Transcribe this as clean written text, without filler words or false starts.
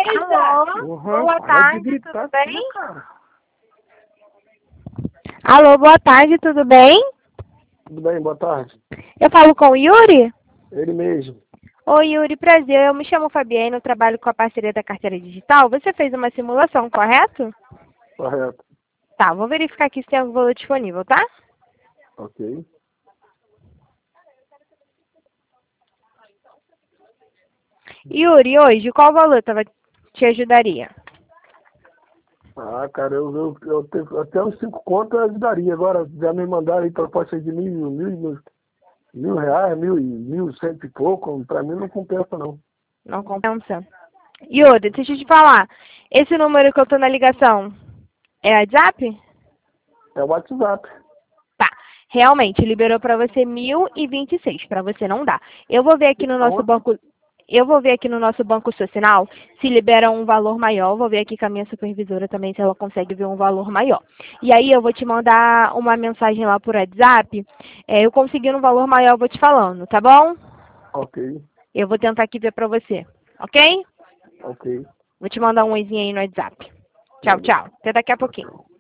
Alô, boa tarde, tudo bem? Alô, boa tarde, tudo bem? Tudo bem, boa tarde. Eu falo com o Yuri? Ele mesmo. Oi, Yuri, prazer. Eu me chamo Fabienne, eu trabalho com a parceria da carteira digital. Você fez uma simulação, correto? Correto. Tá, vou verificar aqui se tem algum valor disponível, tá? Ok. Yuri, hoje, qual valor te ajudaria? Ah, cara, eu tenho, até uns 5 contas ajudaria. Agora já me mandaram aí proposta de mil reais, 1.100 e pouco. Pra mim não compensa, não. Não compensa? Yuri, deixa eu te falar. Esse número que eu tô na ligação é WhatsApp? É o WhatsApp. Tá. Realmente, liberou para você 1.026. Para você não dá. Eu vou ver aqui no nosso banco. Eu vou ver aqui no nosso banco social se libera um valor maior. Vou ver aqui com a minha supervisora também se ela consegue ver um valor maior. E aí eu vou te mandar uma mensagem lá por WhatsApp. Eu conseguindo um valor maior, eu vou te falando, tá bom? Ok. Eu vou tentar aqui ver para você, ok? Ok. Vou te mandar um oizinho aí no WhatsApp. Tchau, tchau. Até daqui a pouquinho.